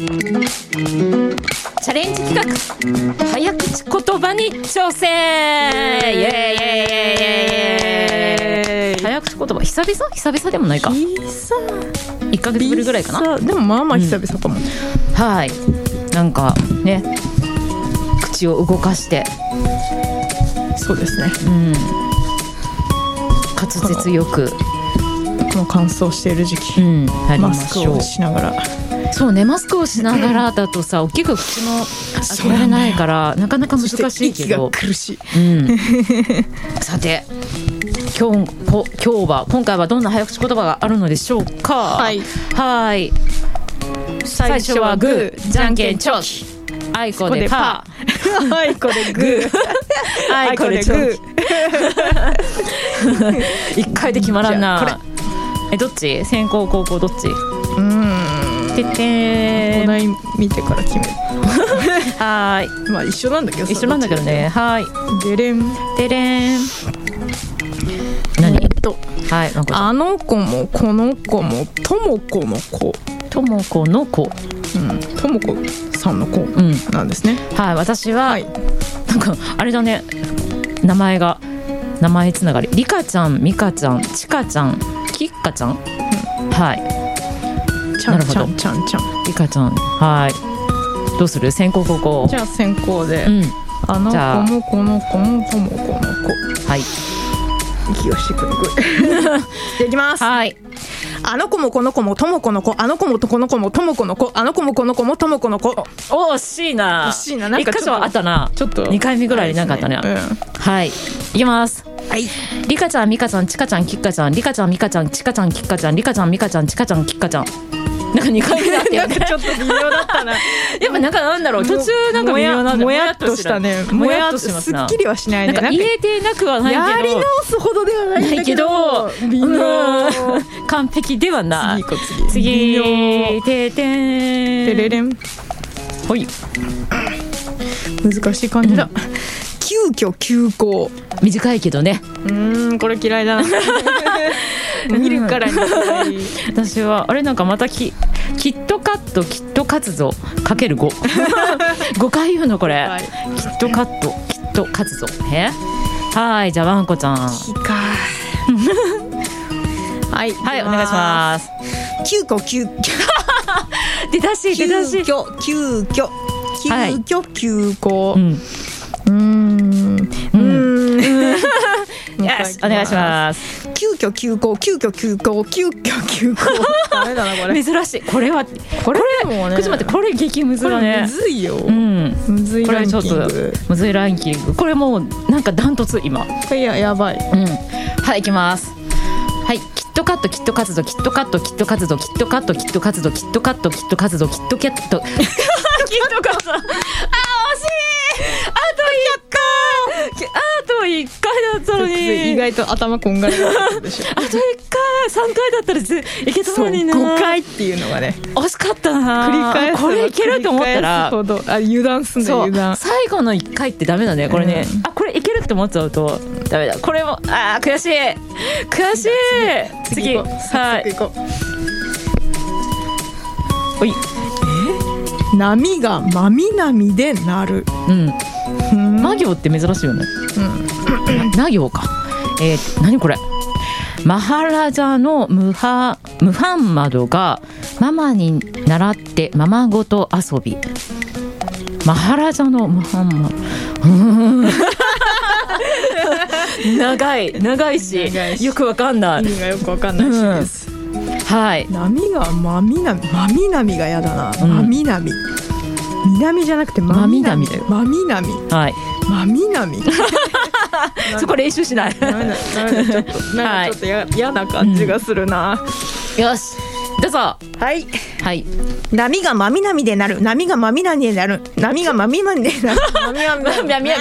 チャレンジ企画、早口言葉に挑戦。イエーイイエーイイエーイ。早口言葉久々でもないか。1ヶ月ぶりぐらいかな。 でもまあまあ久々かも。 はい、なんかね、口を動かして、 そうですね。 滑舌よく、 この乾燥している時期、 やりまマしょう。 スクをしながら。 そうね、マスクをしながらだとさ、大きく口も開けられないから、なかなか難しいけど、 息が苦しい。 さて、今回はどんな早口言葉があるのでしょうか。はい、最初はグー、じゃんけんチョキ、あいこでパー、 あいこでグー、 あいこでチョキ。一回で決まらんな。どっち？先攻後攻どっち？ててお題見てから決める。 はい。 まあ一緒なんだけどね。はい。 でれんでれん。何？はい。 あの子もこの子もともこの子。 ともこの子。 ともこさんの子なんですね。 はい。私はなんかあれだね。名前つながり。りかちゃん、みかちゃん、ちかちゃん、きっかちゃん。はい。 ちゃんちゃん。 リカちゃん、はい。どうする？先行後攻。 じゃあ先行で、あの子もこの子もともこの子。 はい。 息をしてくる。できます。 はい。 あの子もこの子もともこの子。あの子もこの子もともこの子。あの子もこの子もともこの子。 惜しいな。 なんか 1箇所あったな。 ちょっと 2回目ぐらいなかったね。はい。いきます。 はい。 リカちゃん、ミカちゃん、チカちゃん、キッカちゃん。リカちゃん、ミカちゃん、チカちゃん、キッカちゃん。リカちゃん、ミカちゃん、チカちゃん、キッカちゃん。なんか2回目だってなんかちょっと微妙だったな。 やっぱなんだろう、途中なんか微妙なんだ。 もやっとしたね。 もやっとしますな。 すっきりはしないね。 なんか言えてなくはないけど、 やり直すほどではないんだけど、微妙。 完璧ではない。 次ててんてれれん。 ほい。 難しい感じだ。急遽休校。 短いけどね。 これ嫌いだな。見るからに。 私はあれなんかまたキットカットキットカツゾかける5。5回言うのこれ。キットカットキットカツゾ。はい、じゃあわんこちゃん。はい、お願いします。 急遽出だし急遽休校。 よし、お願いします。 急遽休校。ダメだなこれ。 珍しい。これもうね。ちょっと待って、これ激ムズだね。 むずいよ。 むずいランキング。むずいランキング。これもうなんかダントツ今。 これやばい。 はい、いきます。はい、キットカットキットカツドキットカットキットカツドキットカットキットカツドキットカットキットカツドキットキャットキットカツド。あ、惜しい。あと1回だったのに。 意外と頭こんがりだったでしょ。 あと1回、3回だったらいけたのにな。 5回っていうのがね、 惜しかったな。 繰り返すこれいけると思ったら油断すんだ。油断。 最後の1回ってダメだねこれね。これいけるって思っちゃうとダメだ。これも悔しい。次はい。おい。 波がまみなみで鳴る。 な行って珍しいよね。な行か。何これ。マハラジャのムハンマドがママに習ってままごと遊び。マハラジャのムハンマド。長いしよくわかんない。 意味がよくわかんないしです。 はい。 波がまみなみがやだな。まみなみ。南じゃなくてまみなみだよ。まみなみ。はい。まみなみ。 そこ練習しない。 ちょっと嫌な感じがするな。 よし、どうぞ。はい。 波がまみなみでなる。波がまみなみでなる。波がまみなみでなる。まみなみ。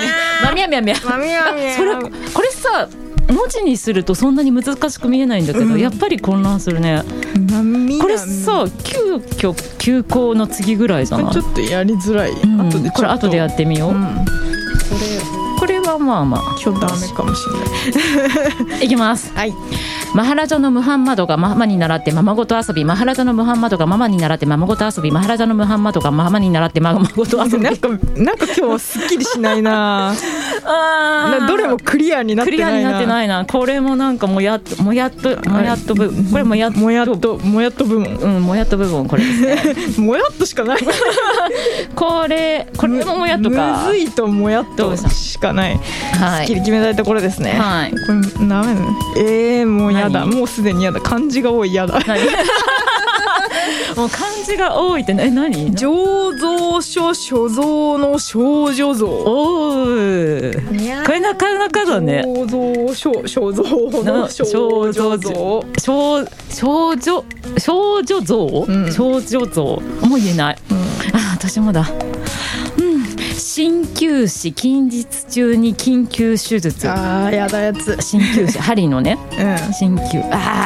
それこれさ。文字にするとそんなに難しく見えないんだけど、やっぱり混乱するね。これさ、急遽休校の次ぐらいじゃない？ ちょっとやりづらい。 これ後でやってみよう。これはまあ今日ダメかもしれない。 いきます。 はい。 マハラジャのムハンマドがママに習ってままごと遊び。マハラジャのムハンマドがママに習ってままごと遊び。マハラジャのムハンマドがママに習ってままごと遊び。 なんか今日すっきりしないなどれもクリアになってないな。 クリアになってないな。これもなんかもやっと部分。これもやっと部分。もやっと部分これですね。 もやっとしかない。 これももやっとか。 むずいともやっとしかない。 はい。 すっきり決めたいところですね。 はい。 これダメね。もうやだ。もうすでにやだ。漢字が多いやだ。 もう漢字が多いって何？ 醸造所所蔵の少女像。 おー。これなかなかだね。 醸造所所蔵の少女像。 少女像？少女像。もう言えない。私もだ。鍼灸師近日中に緊急手術。 やだやつ。 鍼灸師針のね。鍼灸。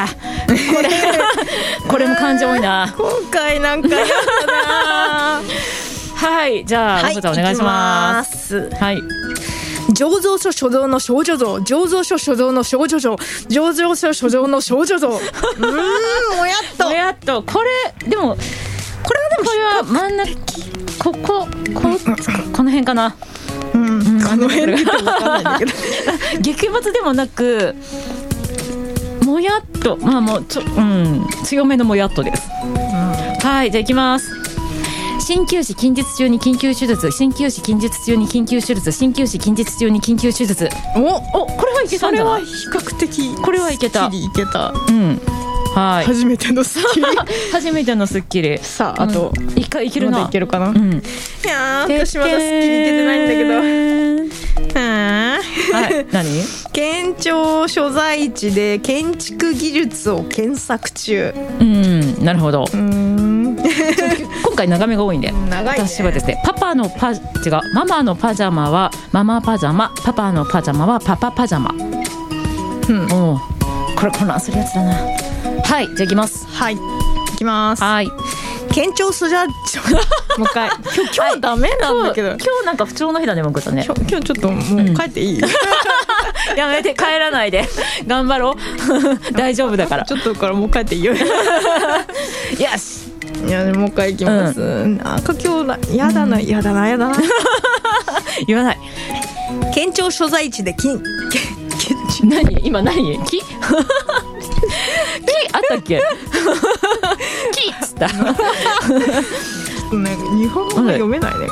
これも漢字多いな。 今回なんかやだな。 はい、じゃあ、お願いします。はい。 醸造所所蔵の少女像。醸造所所蔵の少女像。醸造所所蔵の少女像。もやっと。これは真ん中。この辺かな。 この辺って分かんないんだけど。 激抜でもなく。もやっと、もう強めのもやっとです。はい、じゃあ行きます。鍼灸師近日中に緊急手術。鍼灸師近日中に緊急手術。鍼灸師近日中に緊急手術。これはいけたんだ。 それは比較的これはいけた。 いけた。 はい。 初めてのスッキリ。 初めてのスッキリ。 さあ、あと一回いけるな。 まだいけるかな。いや私まだスッキリいけてないんだけど。 はい。何？ 県庁所在地で建築技術を検索中。 なるほど。今回長めが多いんで。 長いね。 私はですね、ママのパジャマはママパジャマ、パパのパジャマはパパパジャマ。これ混乱するやつだな。はい、じゃあ行きます。 はい、行きます。 はい。 県庁所在地。もう一回。今日ダメなんだけど。 今日なんか不調の日だね、もうね。 今日ちょっともう帰っていい？ やめて、帰らないで。頑張ろう。大丈夫だから。 ちょっとからもう帰っていいよ。よし。 いや、もう一回行きます。なんか今日やだな。 言わない。 県庁所在地で今何？木あったっけ？木っつった。日本語が読めないね。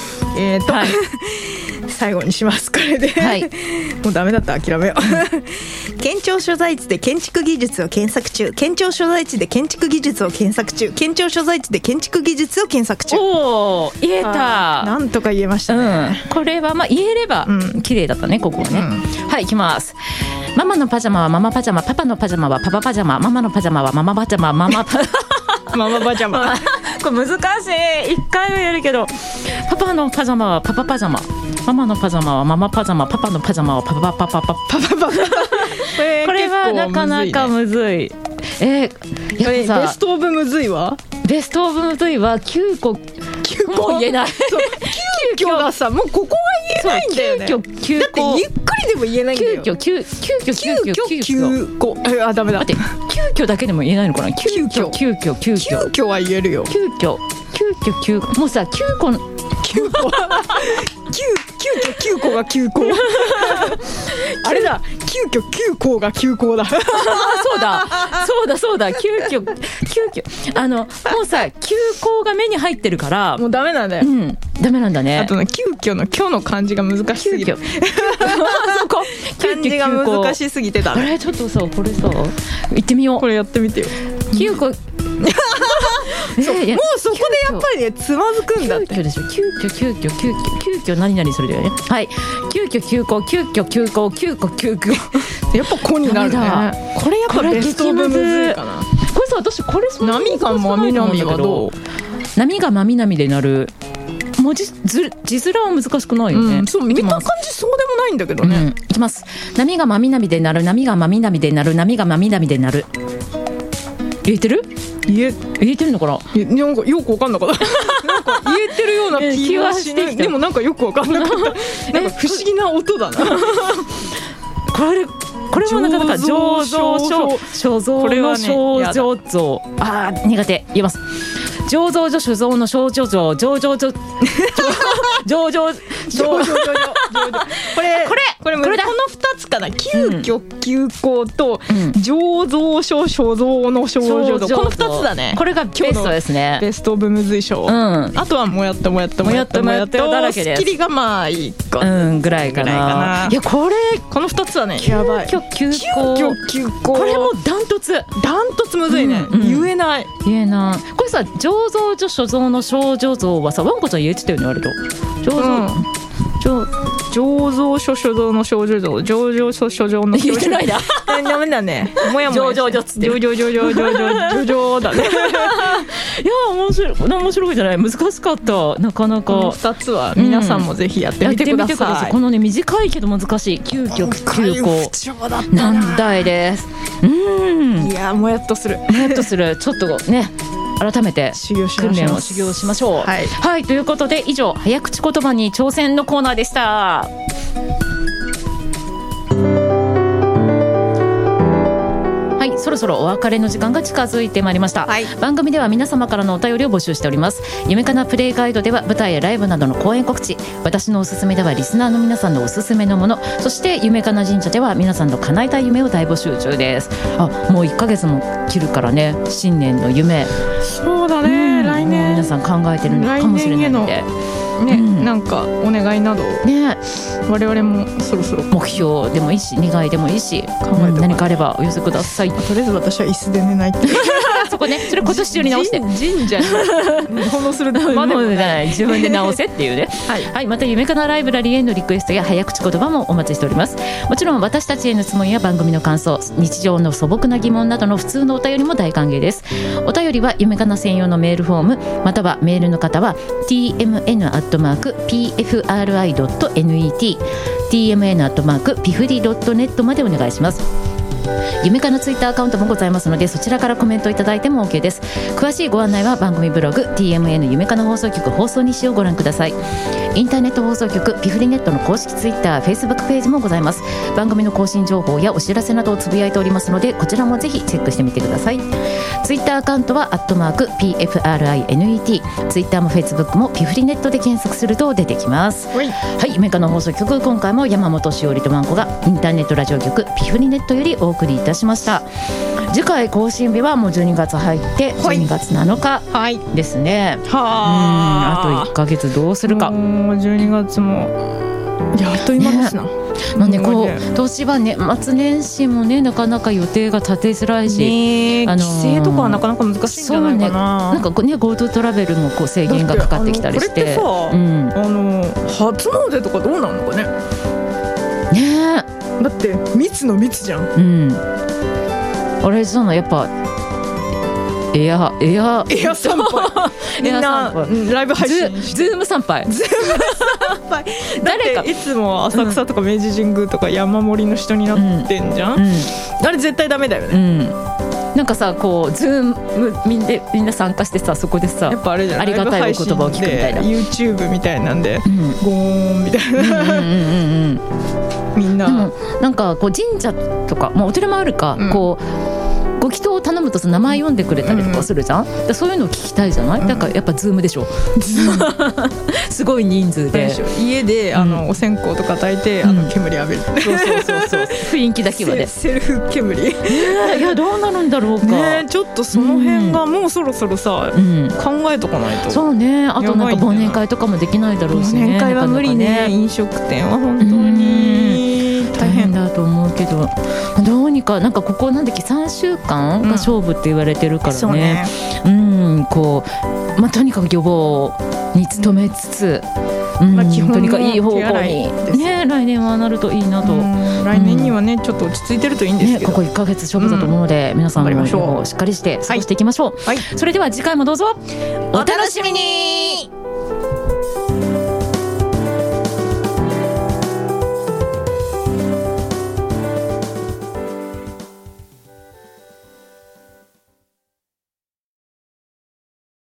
最後にします。これで、もうダメだったら諦めよう。県庁所在地で建築技術を検索中。県庁所在地で建築技術を検索中。県庁所在地で建築技術を検索中。 おー、言えた。 なんとか言えましたね。 これは言えれば綺麗だったね、ここはね。はい、行きます。ママのパジャマはママパジャマ、パパのパジャマはパパパジャマ、ママのパジャマはママパジャマ、ママパジャマ。これ難しい。一回はやるけど、パパのパジャマはパパパジャマ、ママのパジャマはママパジャマ、パパのパジャマはパパパパパパパパパ。これはなかなかむずい。ベストオブむずいは？ ベストオブむずいは9個。もう言えない。 急遽がさ、もうここは言えないんだよね。だってゆっくりでも言えないんだよ。 急遽。 ダメだ。 待って、急遽だけでも言えないのかな。急遽は言えるよ。 急遽もうさ、9個 9個が休校。あれだ、急遽休校が休校だ。 そうだ、急遽もうさ、休校が目に入ってるからもうダメなんだよ。 ダメなんだね。 あとね、急遽の今日の漢字が難しすぎる。漢字が難しすぎてだ。 あれちょっとさ、これさ、言ってみよう。 これやってみてよ。 急遽。 もうそこでやっぱりね、つまずくんだって。 急遽何々するだよね。はい。急遽休校。 やっぱ子になるね。これやっぱベストオブむずいかな。 これさ、私これ波がまみなみはどう？ 波がまみなみでなる。文字面は難しくないよね。 そう、見た感じそうでもないんだけどね。 いきます。波がまみなみでなる。波がまみなみでなる。波がまみなみでなる。言えてる？言えてるのかな。 なんかよくわかんなかった。なんか言えてるような気がしない。でもなんかよくわかんなかった。なんか不思議な音だな。 これもなかなか醸造所蔵の少女像、あー苦手、言えます。醸造所所蔵の少女像、醸造所醸造これこの2つかな、急遽急行と醸造所所蔵の少女像、この2つだね。これがベストですね。ベストオブむずい賞。あとはもやっただらけです。スッキリがまあいいかぐらいかな。いやこの2つはねやばい。急遽急行これもダントツむずいね。言えない。これさ、醸造所所蔵の少女像はさ、ワンコちゃん言えてたよね、割と。醸造所所蔵の少女像、醸造所所蔵の少女像。言ってないな。ダメだね。もやもや。醸造つって。醸だね。いや面白いじゃない。難しかった。なかなか。この2つは皆さんもぜひやってみてください。このね短いけど難しい急遽急行難題です。いやもやっとする。ちょっとね。改めて訓練を修行しましょう。はい、ということで以上早口言葉に挑戦のコーナーでした。はい、そろそろお別れの時間が近づいてまいりました。番組では皆様からのお便りを募集しております。夢かなプレイガイドでは舞台やライブなどの公演告知、私のおすすめではリスナーの皆さんのおすすめのもの、そして夢かな神社では皆さんの叶えたい夢を大募集中です。もう1ヶ月も切るからね、新年の夢。そうだね、来年皆さん考えてるのかもしれないのでね、なんかお願いなどね、我々もそろそろ目標でもいいし願いでもいいし何かあればお寄せください。とりあえず私は椅子で寝ないってそこね、それ今年中に直して神社に奉納するまでもない自分で直せっていうねはい、また夢かなライブラリーへのリクエストや早口言葉もお待ちしております。もちろん私たちへの質問や番組の感想、日常の素朴な疑問などの普通のお便りも大歓迎です。お便りは夢かな専用のメールフォーム、またはメールの方は tmn@pfri.net tmn@pifri.net までお願いします。夢かなツイッターアカウントもございますので、そちらからコメントいただいても OK です。詳しいご案内は番組ブログ TMN 夢かな放送局放送日誌をご覧ください。インターネット放送局ピフリネットの公式ツイッター、Facebook ページもございます。番組の更新情報やお知らせなどをつぶやいておりますので、こちらもぜひチェックしてみてください。ツイッターアカウントは@PFRINET、ツイッターも Facebook もピフリネットで検索すると出てきます。はい、夢かな放送局、今回も山本しおりとわんこがインターネットラジオ局ピフリネットよりお送りいたしました。次回更新日はもう12月入って12月7日ですね。あと1ヶ月どうするか。もう12月もやっと今ですな。なんでこう年はね、年末年始もねなかなか予定が立てづらいし、帰省とかはなかなか難しいんじゃないかな。なんかね GoTo トラベルもこう制限がかかってきたりして、これってさ、初詣とかどうなのかね。ねえ、だって密の密じゃん。あれじゃない、やっぱエア参拝みんなライブ配信してズーム参拝誰かいつも浅草とか明治神宮とか山盛りの人になってんじゃん、あれ絶対ダメだよね。なんかさ、こうズームみんな参加してさ、そこでさ、やっぱあれじゃない、ありがたいお言葉を聞くみたいな YouTube みたいなんで、ゴーンみたいなみんなでもなんかこう神社とか、お寺もあるか、こうご祈祷を頼むと名前読んでくれたりとかするじゃん、そういうのを聞きたいじゃない、だからやっぱズームでしょすごい人数で家でお線香とか焚いて煙浴びる、そう雰囲気だけはね、セルフ煙いやどうなるんだろうかね。ちょっとその辺がもうそろそろさ、考えとかないと。そうね、あとなんか忘年会とかもできないだろうしね。忘年会は無理ね。飲食店は本当に大変だと思うけど、どうにかなんかここなんだっけ3週間が勝負って言われてるからね、こうとにかく予防に努めつつ、とにかくいい方向にね来年はなるといいなと。来年にはねちょっと落ち着いてるといいんですけど、ここ1ヶ月勝負だと思うので、皆さんも予防しっかりして過ごしていきましょう。それでは次回もどうぞお楽しみに。